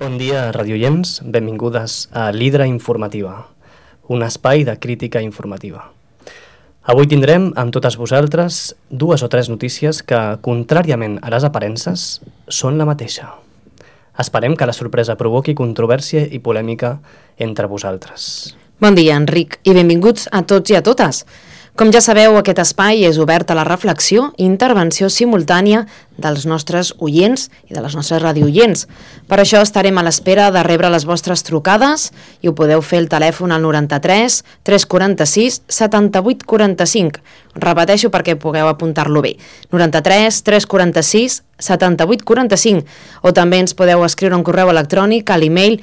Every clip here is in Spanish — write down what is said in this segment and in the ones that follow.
Bon dia, radioients. Benvingudes a l'Hidra Informativa, un espai de crítica informativa. Avui tindrem amb totes vosaltres 2 o 3 notícies que, contràriament a les aparences, són la mateixa. Esperem que la sorpresa provoqui controvèrsia i polèmica entre vosaltres. Bon dia, Enric, i benvinguts a tots i a totes. Com ja sabeu, aquest espai és obert a la reflexió i intervenció simultània dels nostres oients i de les nostres radiooients. Per això estarem a l'espera de rebre les vostres trucades i ho podeu fer al telèfon al 93 346 78 45. Repeteixo perquè pugueu apuntar-lo bé. 93 346 78 45. O també ens podeu escriure un correu electrònic a l'email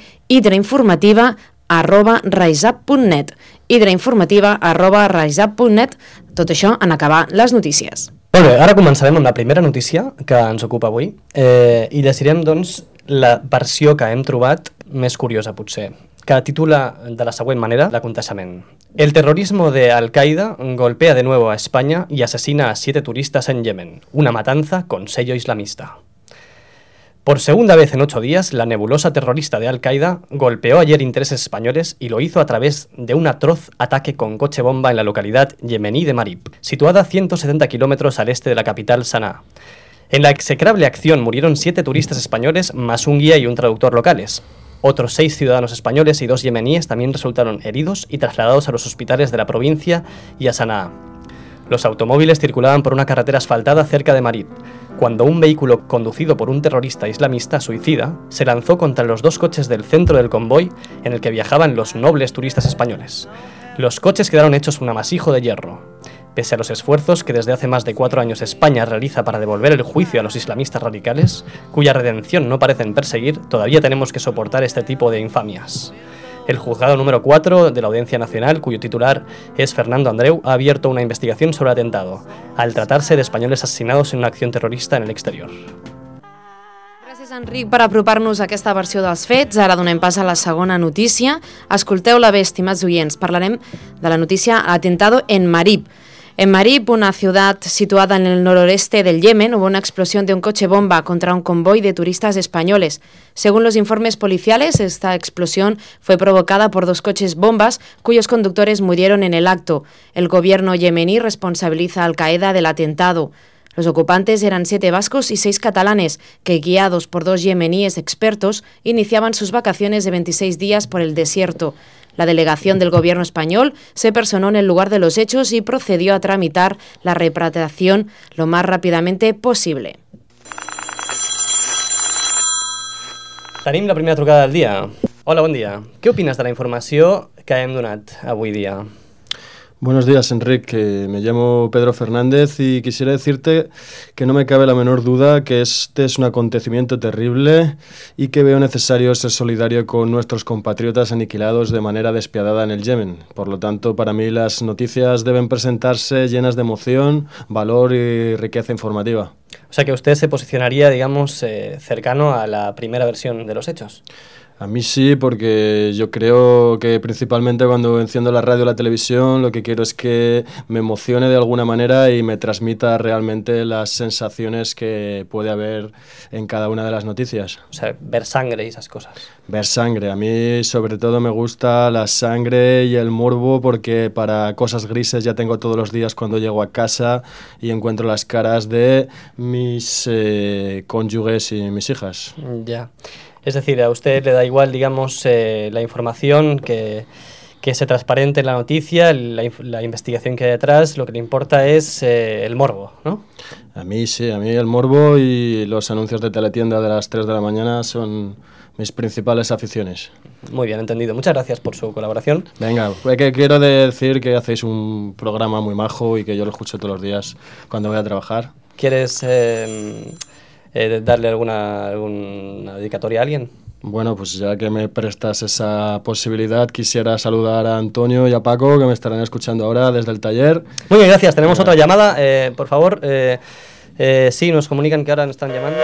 hidrainformativa@risap.net hidrainformativa@risap.net. Tot això en acabar les notícies. Molt bé, ara començarem amb la primera notícia que ens ocupa avui i llegirem, doncs, la versió que hem trobat més curiosa, potser, que titula de la següent manera l'aconteixement. El terrorismo de Al-Qaeda golpea de nuevo a España y asesina a 7 turistas en Yemen. Una matanza con sello islamista. Por segunda vez en 8 días, la nebulosa terrorista de Al-Qaeda golpeó ayer intereses españoles y lo hizo a través de un atroz ataque con coche bomba en la localidad yemení de Marib, situada a 170 kilómetros al este de la capital Sanaa. En la execrable acción murieron 7 turistas españoles, más un guía y un traductor locales. Otros 6 ciudadanos españoles y 2 yemeníes también resultaron heridos y trasladados a los hospitales de la provincia y a Sanaa. Los automóviles circulaban por una carretera asfaltada cerca de Marib, cuando un vehículo conducido por un terrorista islamista suicida se lanzó contra los 2 coches del centro del convoy en el que viajaban los nobles turistas españoles. Los coches quedaron hechos un amasijo de hierro. Pese a los esfuerzos que desde hace más de 4 años España realiza para devolver el juicio a los islamistas radicales, cuya redención no parecen perseguir, todavía tenemos que soportar este tipo de infamias. El juzgado número 4 de la Audiencia Nacional, cuyo titular es Fernando Andreu, ha abierto una investigación sobre el atentado, al tratarse de españoles asesinados en una acción terrorista en el exterior. Gràcies, Enric, per apropar-nos a aquesta versió dels fets. Ara donem pas a la segona notícia. Escolteu-la bé, estimats oients. Parlarem de la notícia Atentado en Marib. En Marib, una ciudad situada en el noroeste del Yemen, hubo una explosión de un coche bomba contra un convoy de turistas españoles. Según los informes policiales, esta explosión fue provocada por 2 coches bombas cuyos conductores murieron en el acto. El gobierno yemení responsabiliza a Al-Qaeda del atentado. Los ocupantes eran 7 vascos y 6 catalanes, que guiados por 2 yemeníes expertos, iniciaban sus vacaciones de 26 días por el desierto. La delegación del gobierno español se personó en el lugar de los hechos y procedió a tramitar la repatriación lo más rápidamente posible. Tenim la primera trucada del dia. Hola, bon dia. Què opines de la informació que hem donat avui dia? Buenos días, Enrique. Me llamo Pedro Fernández y quisiera decirte que no me cabe la menor duda que este es un acontecimiento terrible y que veo necesario ser solidario con nuestros compatriotas aniquilados de manera despiadada en el Yemen. Por lo tanto, para mí las noticias deben presentarse llenas de emoción, valor y riqueza informativa. O sea que usted se posicionaría, digamos, cercano a la primera versión de los hechos. A mí sí, porque yo creo que principalmente cuando enciendo la radio o la televisión lo que quiero es que me emocione de alguna manera y me transmita realmente las sensaciones que puede haber en cada una de las noticias. O sea, ver sangre y esas cosas. Ver sangre. A mí sobre todo me gusta la sangre y el morbo porque para cosas grises ya tengo todos los días cuando llego a casa y encuentro las caras de mis cónyuges y mis hijas. Ya. Es decir, a usted le da igual, digamos, la información que sea transparente en la noticia, la investigación que hay detrás, lo que le importa es el morbo, ¿no? A mí sí, a mí el morbo y los anuncios de teletienda de las 3 de la mañana son mis principales aficiones. Muy bien, entendido. Muchas gracias por su colaboración. Venga, que quiero decir que hacéis un programa muy majo y que yo lo escucho todos los días cuando voy a trabajar. ¿Quieres darle alguna dedicatoria a alguien? Bueno, pues ya que me prestas esa posibilidad, quisiera saludar a Antonio y a Paco, que me estarán escuchando ahora desde el taller. Muy bien, gracias. Tenemos otra llamada. Por favor, sí, nos comunican que ahora nos están llamando.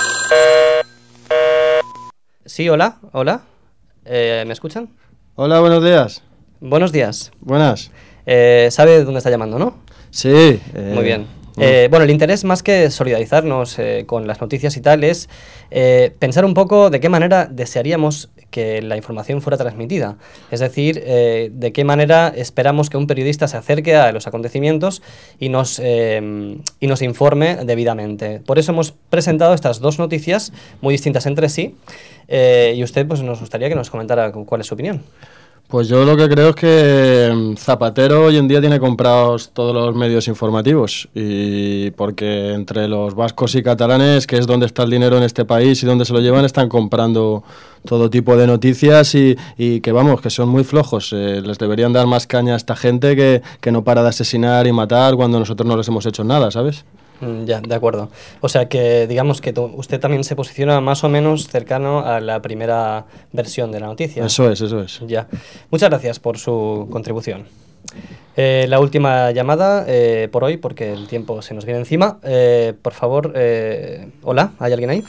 Sí, hola, hola. ¿Me escuchan? Hola, buenos días. Buenos días. Buenas. ¿Sabe dónde está llamando, no? Sí. Muy bien. Bueno, el interés, más que solidarizarnos con las noticias y tal, es pensar un poco de qué manera desearíamos que la información fuera transmitida. Es decir, de qué manera esperamos que un periodista se acerque a los acontecimientos y nos informe debidamente. Por eso hemos presentado estas dos noticias muy distintas entre sí, y usted pues nos gustaría que nos comentara cuál es su opinión. Pues yo lo que creo es que Zapatero hoy en día tiene comprados todos los medios informativos, y porque entre los vascos y catalanes, que es donde está el dinero en este país y donde se lo llevan, están comprando todo tipo de noticias y que vamos, que son muy flojos. Les deberían dar más caña a esta gente que no para de asesinar y matar cuando nosotros no les hemos hecho nada, ¿sabes? Ya, de acuerdo. O sea que digamos que usted también se posiciona más o menos cercano a la primera versión de la noticia. Eso es. Ya. Muchas gracias por su contribución. La última llamada por hoy, porque el tiempo se nos viene encima. Por favor, hola, ¿hay alguien ahí?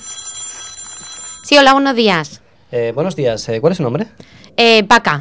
Sí, hola, buenos días. Buenos días. ¿Cuál es su nombre? Paca.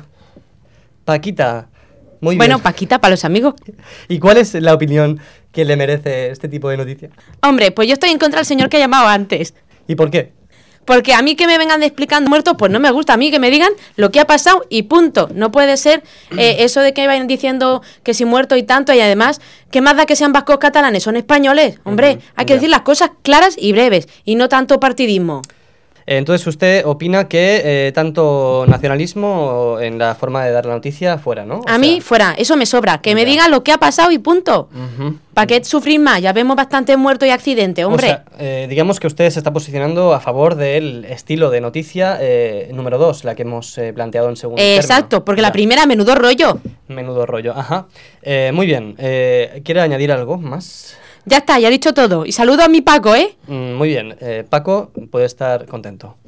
Paquita. Muy Bueno, bien. Paquita para los amigos. ¿Y cuál es la opinión que le merece este tipo de noticia? Hombre, pues yo estoy en contra del señor que ha llamado antes. ¿Y por qué? Porque a mí que me vengan explicando muertos, pues no me gusta. A mí que me digan lo que ha pasado y punto. No puede ser eso de que vayan diciendo que si muerto y tanto, y además, ¿qué más da que sean vascos catalanes? Son españoles. Hombre, hay que decir las cosas claras y breves y no tanto partidismo. Entonces usted opina que tanto nacionalismo en la forma de dar la noticia fuera, ¿no? A mí fuera, eso me sobra. Que me digan lo que ha pasado y punto. ¿Para qué sufrir más? Ya vemos bastantes muertos y accidentes, hombre. O sea, digamos que usted se está posicionando a favor del estilo de noticia número 2, la que hemos planteado en segundo término. Exacto, porque la primera, menudo rollo. Menudo rollo, ajá. Muy bien. ¿Quiere añadir algo más? Ya está, ya he dicho todo. Y saludo a mi Paco, ¿eh? Muy bien. Paco puede estar contento.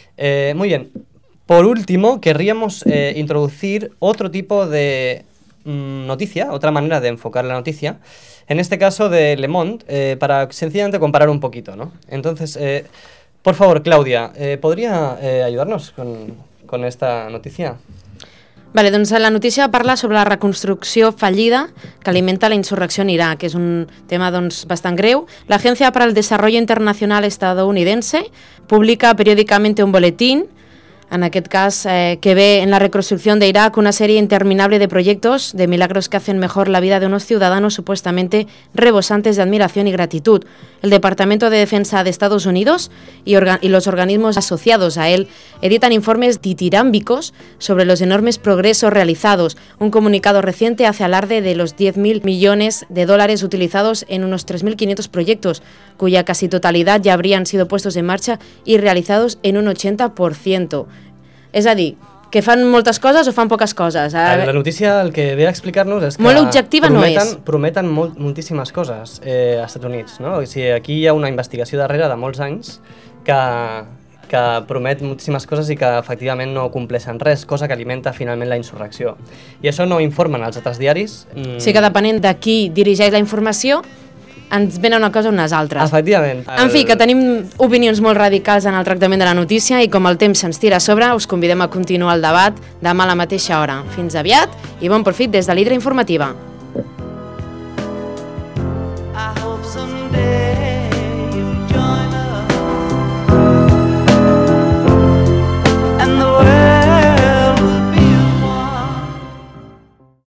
Muy bien. Por último, querríamos introducir otro tipo de noticia, otra manera de enfocar la noticia. En este caso de Le Monde, para sencillamente comparar un poquito, ¿no? Entonces, por favor, Claudia, ¿podría ayudarnos con esta noticia? Vale, doncs la notícia parla sobre la reconstrucció fallida que alimenta la insurrecció en Irak, que és un tema doncs, bastant greu. L'Agencia para el Desarrollo Internacional estadounidense publica periódicamente un boletín, en aquest cas que ve en la reconstrucción de Irak una serie interminable de proyectos, de milagros que hacen mejor la vida de unos ciudadanos supuestamente rebosantes de admiración y gratitud. El Departamento de Defensa de Estados Unidos y los organismos asociados a él editan informes ditirámbicos sobre los enormes progresos realizados. Un comunicado reciente hace alarde de los 10.000 millones de dólares utilizados en unos 3.500 proyectos, cuya casi totalidad ya habrían sido puestos en marcha y realizados en un 80%. És a dir, que fan moltes coses o fan poques coses. La notícia el que ve a explicar-nos és que molt objectiva prometen moltíssimes coses als Estats Units, no? O sigui, aquí hi ha una investigació darrere de molts anys que promet moltíssimes coses i que efectivament no compleixen res, cosa que alimenta finalment la insurrecció. I això no informen als altres diaris. Sí que depenent de qui dirigeix la informació, ens venen una cosa o unes altres. Efectivament. En fi, que tenim opinions molt radicals en el tractament de la notícia i com el temps se'ns tira a sobre, us convidem a continuar el debat demà a la mateixa hora. Fins aviat i bon profit des de l'Hidra Informativa.